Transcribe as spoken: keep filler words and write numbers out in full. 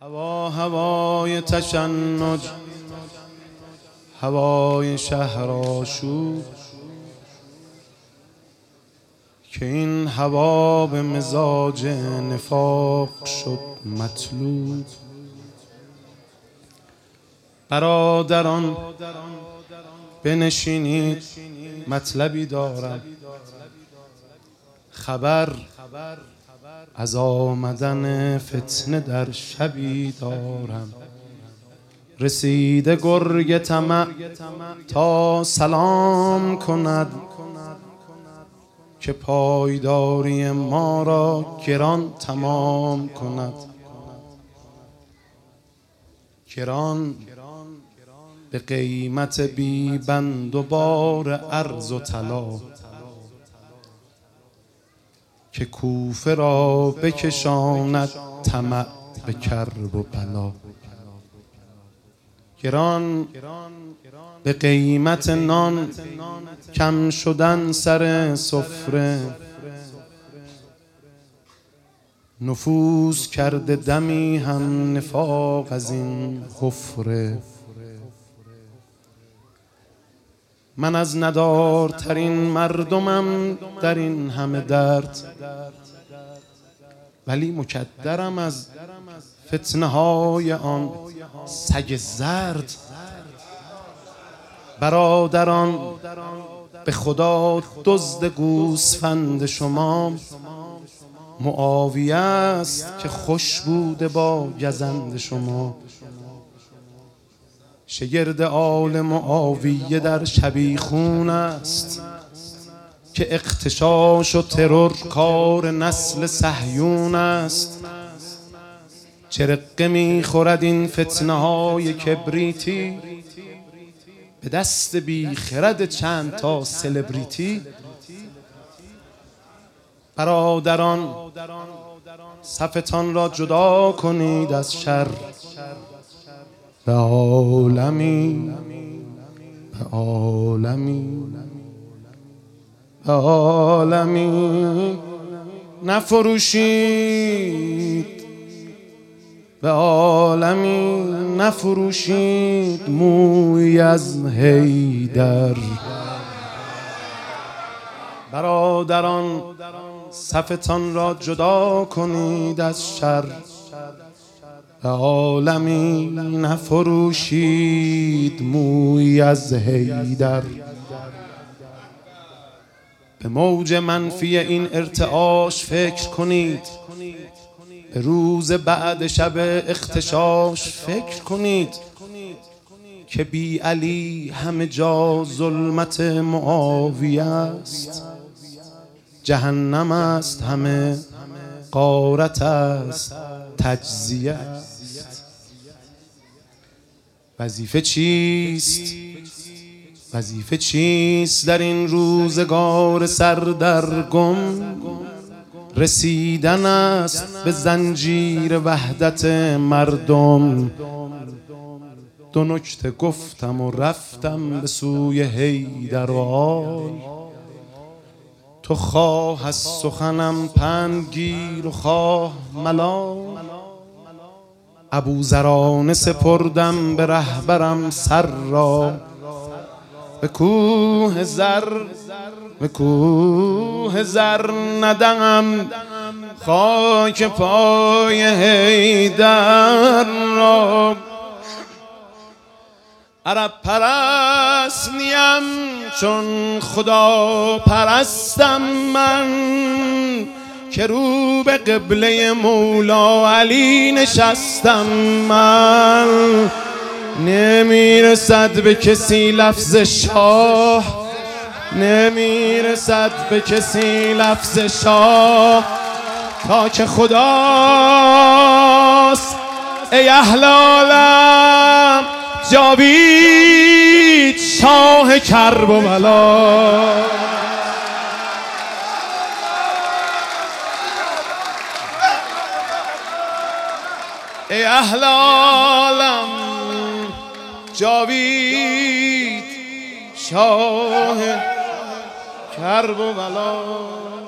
هوا هوای تشنج، هوای شهر آشوب، که این هوا به مزاج نفاق شد مطلوب. برادران بنشینید، مطلبی دارم. خبر از آمدن فتنه در شبی دارم. رسیده گرگ طمع تا سلام کند، که پایداری ما را گران تمام کند. گران به قیمت بی بند و بار ارز و طلا، که کوفه را بکشاند طمع به کرب و بلا. گران به قیمت نان، کم شدن سر سفره. نفوذ کرده دمی هم نفاق از این حفره. من از ندارترین مردمم در این همه درد، ولی مکدرم از فتنه های آن سگ زرد. برادران به خدا دزد گوسفند شما معاویه است، که خوش بوده با گزند شما. شگرد آل معاویه در شبیخون است، که اغتشاش و ترور کار نسل صهیون است. چرقه می خورد این فتنه های کبریتی، به دست بی خرد چند تا سلبریتی. برادران صفتان را جدا کنید از شر. به عالمی به عالمی به عالمی نفروشید، به عالمی نفروشید موی از حیدر. برادران صفتان را جدا کنید از شر. به عالمی نفروشید موی از حیدر. به موج منفی این ارتعاش فکر کنید، به روز بعد شب اغتشاش فکر کنید، که بی علی همه جا ظلمت معاویه است. جهنم است همه، غارت است، تجزیه است. وظیفه چیست؟ وظیفه چیست در این روزگار سردرگم؟ رسیدن است به زنجیر وحدت مردم. دو نکته گفتم و رفتم به سوی حیدر و آل. تو خواه از سخنم پند گیر و خواه ملال. ابوذرانه سپردم به رهبرم سر را، به کوه زر به کوه زر ندهم خاک پای حیدر را. عرب پرست نیم چون خدا پرستم من، که رو به قبله مولا علی نشستم من. نمیرسد به کسی لفظ شاه، نمیرسد به کسی لفظ شاه، تا که خداست. ای اهل عالم جاوید شاه کرب و بلا. ای اهل عالم جاوید شاه کرب و بلا.